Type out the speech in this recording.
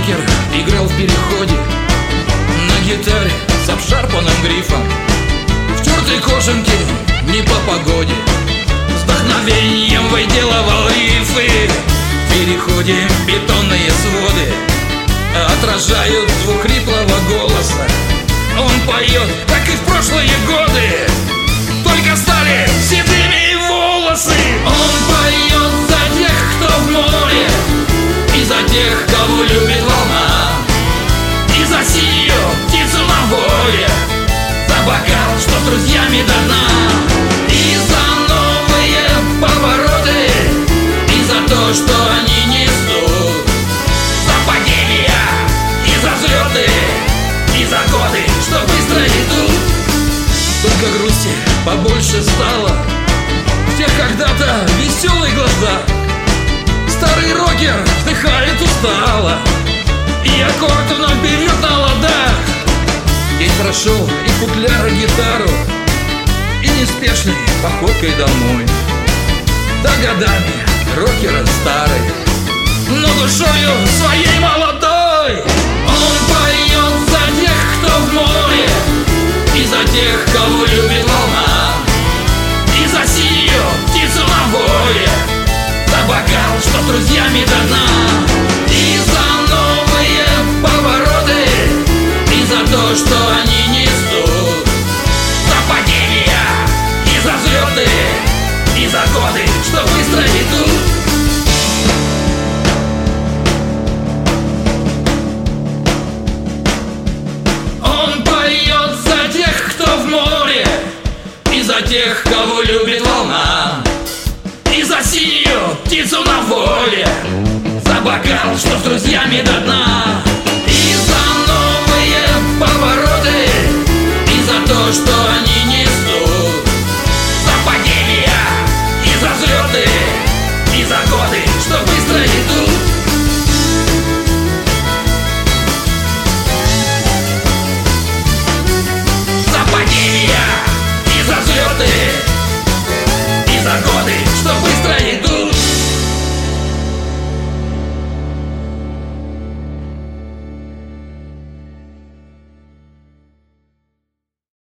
рокер играл в переходе на гитаре с обшарпанным грифом, в тертой кожанке не по погоде, с вдохновением выделывал рифы. В переходе бетонные своды отражают звук хриплого голоса. Он поет, как и в прошлые годы, только стали седыми волосы. Он поет за тех, кто в море, и за тех, кого любит волна, и за синюю птицу на воле, за бокал, что с друзьями до дна, и за новые повороты, и за то, что они несут, за падения и за взлеты, и за годы, что быстро идут. Только грусти побольше стало в тех когда-то веселых глазах. Старый рокер вздыхает устало, и аккорд вновь берет на ладах. День прошел, и футляр, и гитару, и неспешной походкой домой. Да годами рокера старый, но душою своей молодой. Он поет за тех, кто в море, и за тех, кого любит волна, и за синюю птицу на воле, за бокал, что с друзьями до дна, и за новые повороты, и за то, что они несут, за падения и за взлеты, и за годы, что быстро идут. Он поет за тех, кто в море, и за тех, кого любит волна, и за синюю птицу на воле, за бокал, что с друзьями до дна, и за новые повороты, и за то, что они несут, за падения и за взлеты, и за годы, что быстро идут. За падения и за взлеты, и за годы, что быстро идут.